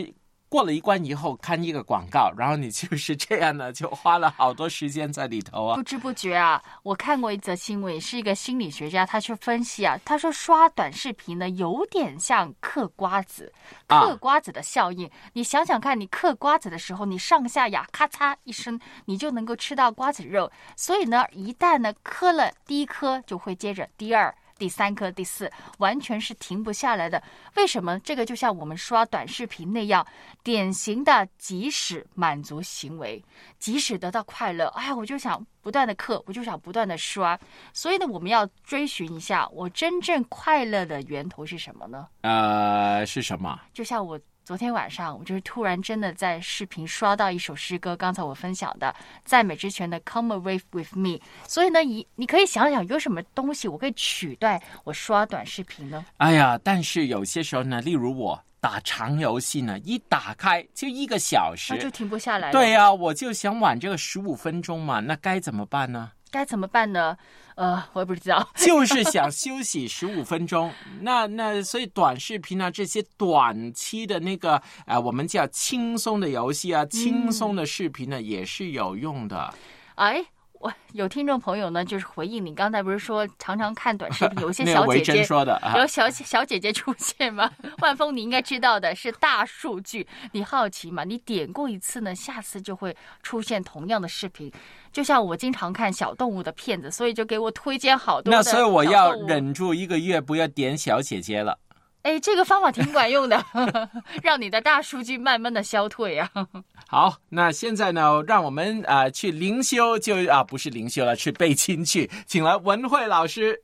过了一关以后看一个广告，然后你就是这样呢，就花了好多时间在里头啊。 不知不觉啊，我看过一则新闻，是一个心理学家他去分析啊，他说刷短视频呢有点像嗑瓜子，嗑瓜子的效应。你想想看，你嗑瓜子的时候，你上下牙咔嚓一声，你就能够吃到瓜子肉。所以呢，一旦呢嗑了第一颗，就会接着第二、第三颗、第四，完全是停不下来的。为什么？这个就像我们刷短视频那样，典型的即时满足行为，即使得到快乐，哎，我就想不断的嗑，我就想不断的刷。所以呢，我们要追寻一下，我真正快乐的源头是什么呢？ 是什么？ 就像我昨天晚上，我就是突然真的在视频刷到一首诗歌，刚才我分享的赞美之泉的 Come Away With Me。 所以呢，你可以想想有什么东西我可以取代我刷短视频呢？ 哎呀，但是有些时候呢，例如我打长游戏呢，一打开就1个小时， 那就停不下来了。 对啊，我就想玩这个15分钟嘛，那该怎么办呢？ 该怎么办呢？我也不知道， 就是想休息15分钟。那所以短视频啊，这些短期的那个我们叫轻松的游戏啊，轻松的视频呢，也是有用的。 哎。我有听众朋友呢，就是回应你刚才不是说常常看短视频，有一些小姐姐说的有小姐姐出现吗？万峰，你应该知道的是大数据，你好奇嘛？你点过一次呢，下次就会出现同样的视频。就像我经常看小动物的片子，所以就给我推荐好多的小动物。 那所以我要忍住1个月，不要点小姐姐了。 哎，这个方法挺管用的，让你的大数据慢慢的消退啊。 好，那现在呢，让我们去灵修，不是灵修了，去背经去，请来文慧老师。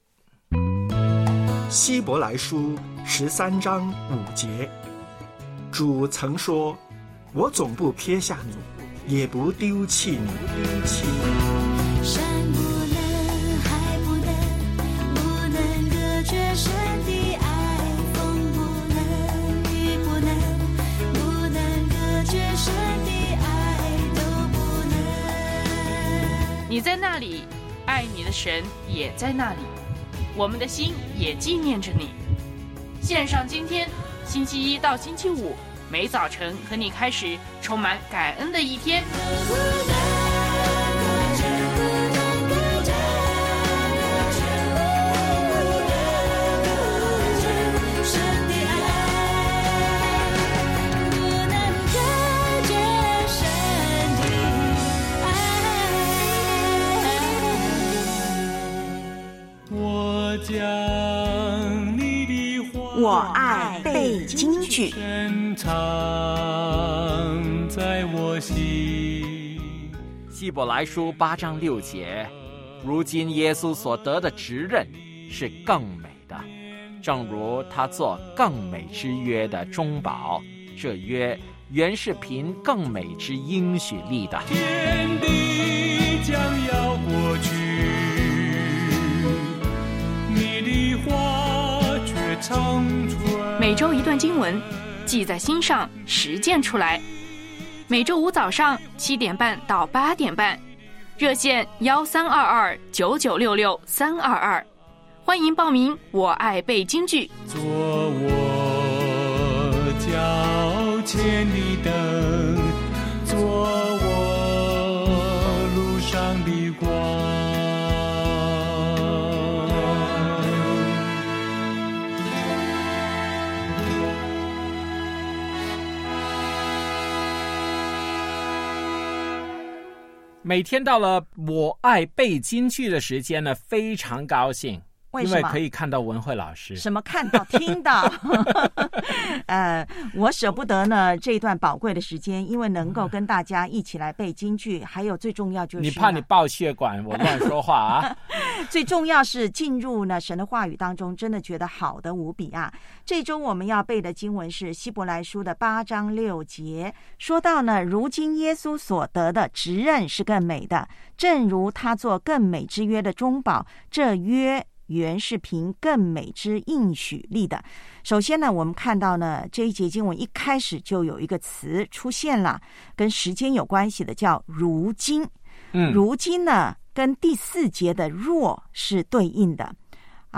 希伯来书13章5节，主曾说：“我总不撇下你，也不丢弃你。” 山不能，海不能，不能隔绝神的爱；风不能，雨不能，不能隔绝神的爱，都不能。 你在那里，爱你的神也在那里，我们的心也纪念着你。线上今天，星期1到星期5，每早晨和你开始充满感恩的一天。 我爱背京剧， 深藏在我心。 希伯来书8章6节，如今耶稣所得的职任是更美的，正如他做更美之约的中保，这约原是凭更美之应许立的。 天地将要过去，你的话却长存。 每周一段经文，记在心上，实践出来。每周5早上7点半到8点半，热线13229966-322，欢迎报名。我爱背京剧， 做我脚前的灯，做我路上的光。 每天到了我爱背京剧的时间呢，非常高兴。 为什么？ 因为可以看到文慧老师。 什么看到听到我舍不得呢这一段宝贵的时间，因为能够跟大家一起来背京剧，还有最重要就是你怕你爆血管我乱说话啊最重要是进入呢神的话语当中，真的觉得好的无比啊。这周我们要背的经文是希伯来书的8章6节，说到呢，如今耶稣所得的职任是更美的，正如他做更美之约的中保，这约原是凭更美之应许立的。首先呢，我们看到呢，这一节经文一开始就有一个词出现了，跟时间有关系的，叫如今。如今呢，跟第4节的若是对应的啊。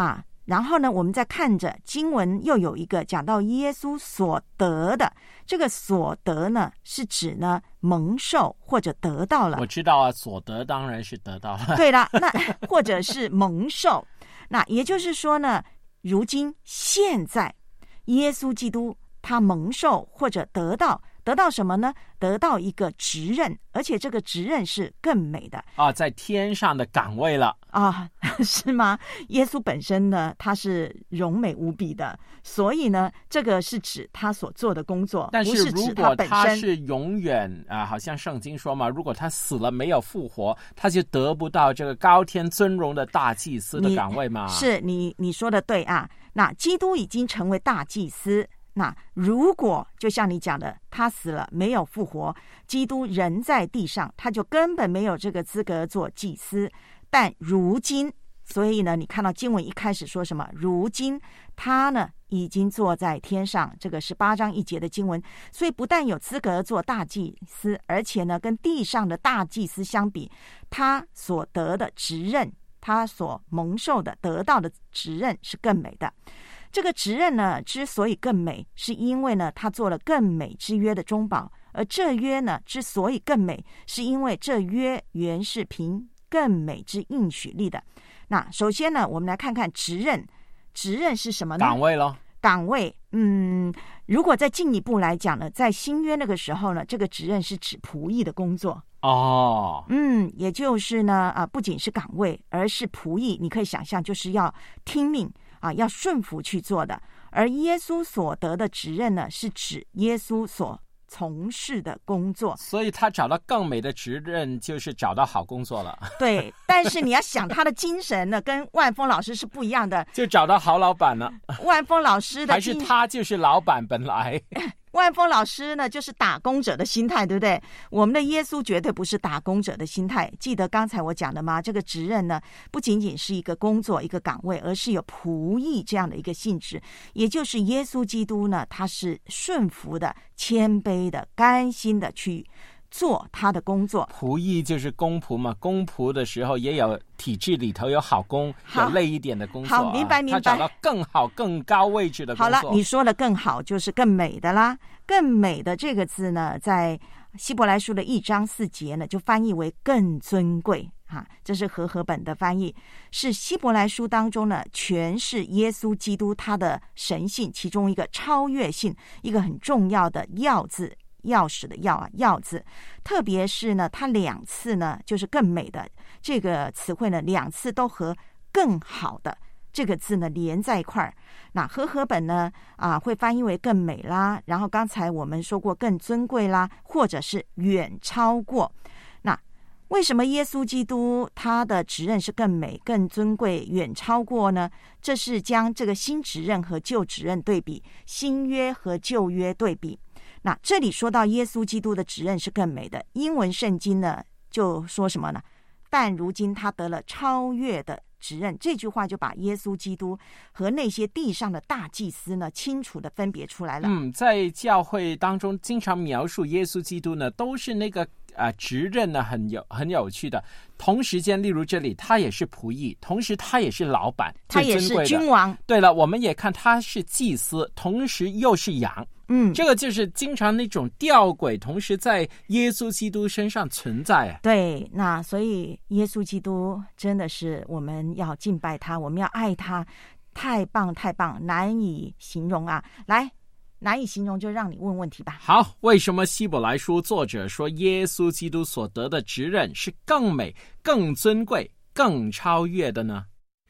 然后呢，我们再看着经文又有一个讲到耶稣所得的，这个所得呢是指呢蒙受或者得到了。 我知道啊，所得当然是得到了。 对了，那或者是蒙受，那也就是说呢，如今现在耶稣基督他蒙受或者得到什么呢？得到一个职任，而且这个职任是更美的啊，在天上的岗位了啊，是吗？耶稣本身呢，他是荣美无比的，所以呢，这个是指他所做的工作， 但是不是指如果本身。 他是永远啊，好像圣经说嘛，如果他死了没有复活，他就得不到这个高天尊荣的大祭司的岗位嘛。 是你说的对啊，那基督已经成为大祭司。那如果就像你讲的，他死了没有复活，基督人在地上，他就根本没有这个资格做祭司。但如今，所以呢，你看到经文一开始说什么？如今他呢已经坐在天上，这个18章1节的经文。所以不但有资格做大祭司，而且呢，跟地上的大祭司相比，他所得的职任，他所蒙受的得到的职任是更美的。这个职任呢，之所以更美，是因为呢，他做了更美之约的中保。而这约呢，之所以更美，是因为这约原是凭更美之应许立的。那首先呢，我们来看看职任。职任是什么呢？ 岗位咯。 岗位，如果再进一步来讲呢，在新约那个时候呢，这个职任是指仆役的工作。 哦， 也就是呢，不仅是岗位，而是仆役。你可以想象，就是要听命。要顺服去做的。而耶稣所得的职任呢，是指耶稣所从事的工作。 所以他找到更美的职任，就是找到好工作了。 对，但是你要想他的精神呢，跟万峰老师是不一样的。 就找到好老板了。 万峰老师的还是他就是老板本来。 万峰老师呢，就是打工者的心态，对不对？我们的耶稣绝对不是打工者的心态。记得刚才我讲的吗？这个职任呢，不仅仅是一个工作、一个岗位，而是有仆役这样的一个性质。也就是耶稣基督呢，他是顺服的、谦卑的、甘心的去做他的工作。 仆役就是公仆嘛，公仆的时候也有体制里头有好工，有累一点的工作。 好，明白。 他找到更好、更高位置的工作。 好了，你说的更好，就是更美的啦。更美的这个字呢，在希伯来书的1章4节呢，就翻译为更尊贵。这是和合本的翻译，是希伯来书当中呢，全是耶稣基督他的神性其中一个超越性，一个很重要的要字。钥匙的钥字，特别是呢，它2次呢，就是更美的这个词汇呢，2次都和更好的这个字呢连在一块儿。那和合本呢会翻译为更美啦，然后刚才我们说过更尊贵啦，或者是远超过。那为什么耶稣基督他的职任是更美、更尊贵、远超过呢？这是将这个新职任和旧职任对比，新约和旧约对比。那这里说到耶稣基督的职任是更美的，英文圣经呢就说什么呢？但如今他得了超越的职任，这句话就把耶稣基督和那些地上的大祭司呢清楚的分别出来了。 在教会当中经常描述耶稣基督呢，都是那个职任呢很有趣的。同时间，例如这里他也是仆役，同时他也是老板， 他也是君王。 对了，我们也看他是祭司，同时又是羊。这个就是经常那种吊诡，同时在耶稣基督身上存在。 对，那所以耶稣基督真的是我们要敬拜他，我们要爱他，太棒太棒，难以形容啊！来，难以形容就让你问问题吧。 好，为什么希伯来书作者说耶稣基督所得的职任是更美、更尊贵、更超越的呢？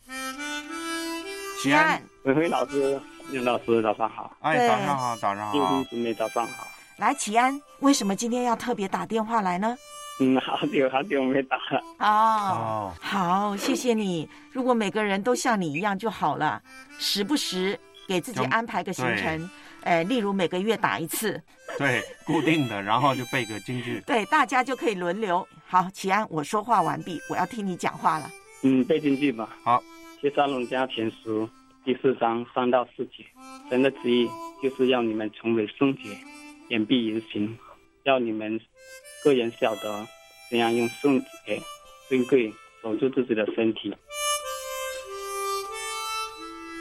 启安， 伟辉老师、梁老师，早上好。 早上好，早上好。 弟兄姊妹，早上好。 来，启安，为什么今天要特别打电话来呢？ 好久没打了。 好，谢谢你。如果每个人都像你一样就好了，时不时给自己安排个行程，例如每个月打一次， 对，固定的，然后就背个京剧， 对，大家就可以轮流。好，启安，我说话完毕，我要听你讲话了。 背京剧吧。好，帖撒罗尼迦前书第4章3到4节，神的旨意就是要你们成为圣洁，言必言行，要你们个人晓得怎样用圣洁、尊贵守住自己的身体。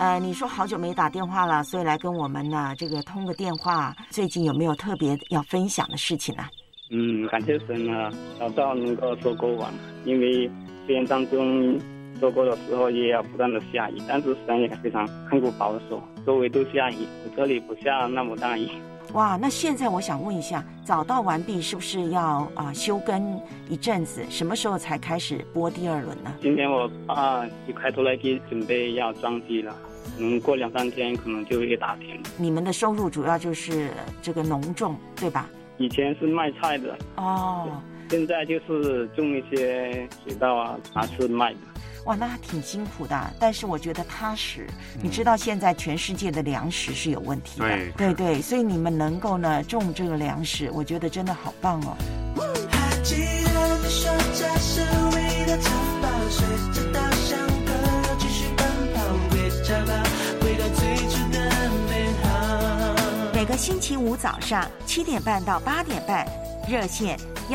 你说好久没打电话了，所以来跟我们呢这个通个电话。最近有没有特别要分享的事情呢？ 感谢神啊，早早能够收割完，因为虽然当中收割的时候也要不断的下雨，但是神也非常看顾保守，周围都下雨，这里不下那么大雨。 哇，那现在我想问一下，早稻完毕是不是要休耕一阵子？什么时候才开始播第二轮呢？ 今天我爸就开出来给准备要装机了，过2-3天可能就会打田。 你们的收入主要就是这个农种，对吧？ 以前是卖菜的现在就是种一些水稻啊，拿去卖的。 哇，那挺辛苦的，但是我觉得踏实。你知道现在全世界的粮食是有问题的，对，所以你们能够呢种这个粮食，我觉得真的好棒哦。 还记得你说这是为了城堡，随着稻香河继续奔跑，回家吧，回到最初的美好。 每个星期五早上7点半到8点半，热线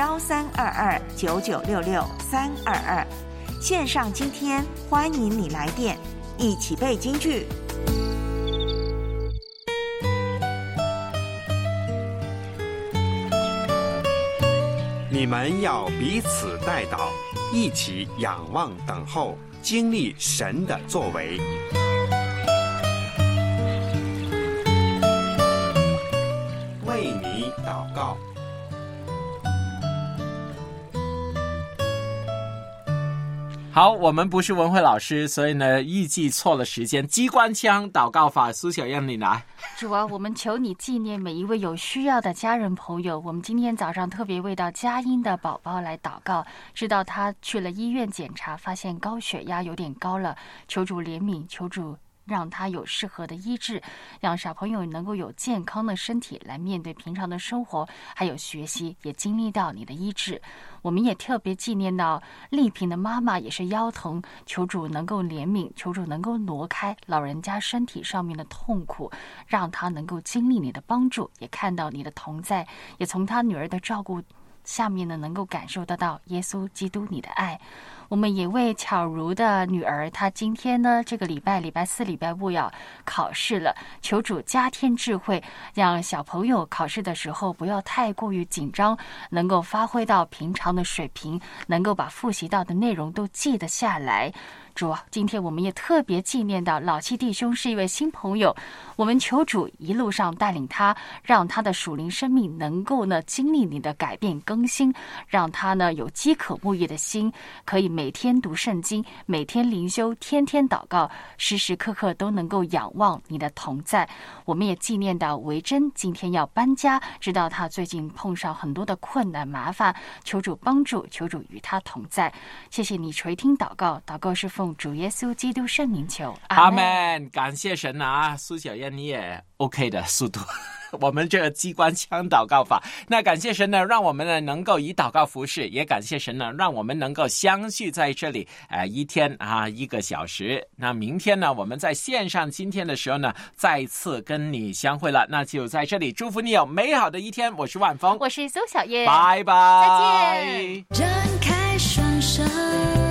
13229966-322。线上今天欢迎你来电，一起背京剧。 你们要彼此代祷，一起仰望等候，经历神的作为。为你祷告。 好，我们不是文慧老师，所以呢预计错了时间。机关枪祷告法，苏小燕你来。 主啊，我们求你纪念每一位有需要的家人朋友。我们今天早上特别为到佳音的宝宝来祷告，知道他去了医院检查，发现高血压有点高了，求主怜悯，求主让他有适合的医治，让小朋友能够有健康的身体来面对平常的生活，还有学习，也经历到你的医治。我们也特别纪念到丽萍的妈妈也是腰疼，求主能够怜悯，求主能够挪开老人家身体上面的痛苦，让他能够经历你的帮助，也看到你的同在，也从他女儿的照顾下面呢能够感受得到耶稣基督你的爱。我们也为巧如的女儿，她今天呢这个礼拜4、礼拜5要考试了，求主加添智慧，让小朋友考试的时候不要太过于紧张，能够发挥到平常的水平，能够把复习到的内容都记得下来。主啊，今天我们也特别纪念到老七弟兄是一位新朋友，我们求主一路上带领他，让他的属灵生命能够呢经历你的改变更新，让他呢有饥渴沐浴的心，可以每天读圣经，每天灵修，天天祷告，时时刻刻都能够仰望你的同在。我们也纪念到维珍今天要搬家，知道他最近碰上很多的困难麻烦，求主帮助，求主与他同在。谢谢你垂听祷告，祷告是奉主耶稣基督圣名求， 阿们。感谢神啊，苏小燕你也 OK 的速度。我们这个机关枪祷告法，那感谢神呢，让我们呢能够以祷告服侍，也感谢神呢，让我们能够相聚在这里，一天1个小时。那明天呢，我们在线上今天的时候呢，再次跟你相会了。那就在这里祝福你有美好的一天。我是万峰， 我是苏小燕， 拜拜， 再见。 展开双手。